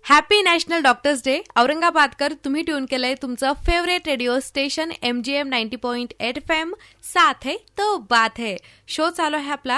Happy national doctors day. औरंगाबादकर, तुम्ही tune केलंय तुमचं favourite radio station MGM 90.8 FM. साथ है तो बात है. शो चालू आहे आपला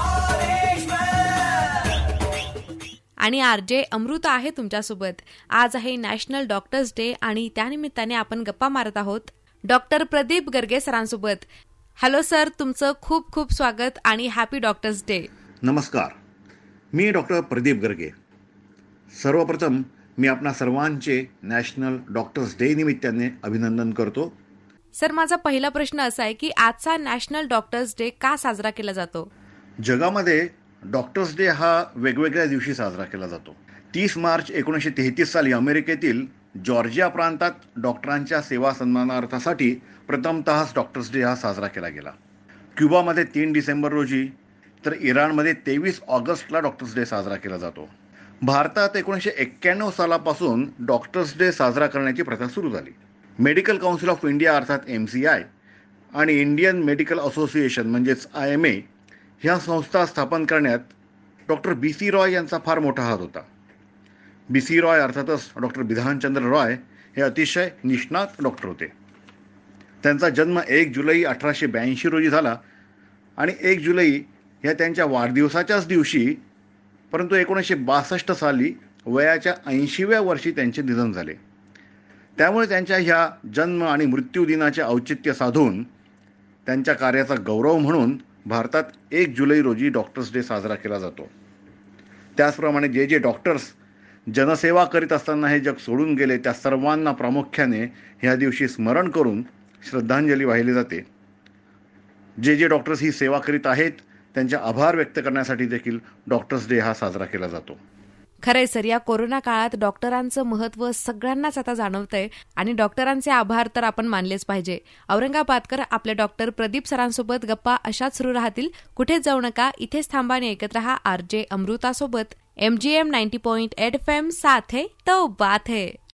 आणि RJ अमृता आहे तुमच्यासोबत. आज आहे नॅशनल डॉक्टर्स डे आणि त्यानिमित्ताने आपण गप्पा मारत आहोत डॉक्टर प्रदीप गर्गे सरांसोबत. हॅलो सर, तुमचं खूप खूप स्वागत आणि हॅपी डॉक्टर्स डे. नमस्कार, मी डॉक्टर प्रदीप गर्गे. सर्वप्रथम मी आपणा सर्वांचे नॅशनल डॉक्टर्स डे निमित्ताने अभिनंदन करतो. सर, माझा पहिला प्रश्न असा आहे की आजचा नॅशनल डॉक्टर्स डे का साजरा केला जातो? जगामध्ये डॉक्टर्स डे हा वेगवेगळ्या दिवशी साजरा केला जातो. 30 मार्च 1933 साली अमेरिकेतील जॉर्जिया प्रांतात डॉक्टरांच्या सेवा सन्मानार्थासाठी प्रथमतः डॉक्टर्स डे हा साजरा केला गेला. क्युबामध्ये 3 डिसेंबर रोजी तर इराणमध्ये 23 ऑगस्टला डॉक्टर्स डे साजरा केला जातो. भारतात 1991 सालापासून डॉक्टर्स डे साजरा करण्याची प्रथा सुरू झाली. मेडिकल काउन्सिल ऑफ इंडिया अर्थात MCI आणि इंडियन मेडिकल असोसिएशन म्हणजेच IMA ह्या संस्था स्थापन करण्यात डॉक्टर BC रॉय यांचा फार मोठा हात होता. BC रॉय अर्थातच डॉक्टर बिधानचंद्र रॉय हे अतिशय निष्णात डॉक्टर होते. त्यांचा जन्म 1 जुलै 1882 रोजी झाला आणि 1 जुलै ह्या त्यांच्या वाढदिवसाच्याच दिवशी, परंतु 1962 साली वयाच्या 80व्या वर्षी त्यांचे निधन झाले. त्यामुळे त्यांच्या ह्या जन्म आणि मृत्यू दिनाचे औचित्य साधून त्यांच्या कार्याचा गौरव म्हणून भारतात 1 जुलै रोजी डॉक्टर्स डे साजरा केला जातो. त्याचप्रमाणे जे डॉक्टर्स जनसेवा करीत असताना हे जग सोडून गेले त्या सर्वांना प्रामुख्याने ह्या दिवशी स्मरण करून श्रद्धांजली वाहिली जाते. जे डॉक्टर्स ही सेवा करीत आहेत त्यांचे आभार व्यक्त करण्यासाठी देखील डॉक्टर्स डे हा साजरा केला जातो. खरंय सर, या कोरोना काळात डॉक्टरांचं महत्त्व सगळ्यांनाच आता जाणवतंय आणि डॉक्टरांचे आभार तर आपण मानलेच पाहिजे. औरंगाबादकर, आपले डॉक्टर प्रदीप सरांसोबत गप्पा अशाच सुरू राहतील. कुठेच जाऊ नका, इथेच थांबा आणि ऐकत रहा RJ अमृतासोबत MGM 90.8 FM. साथ है तो बात है.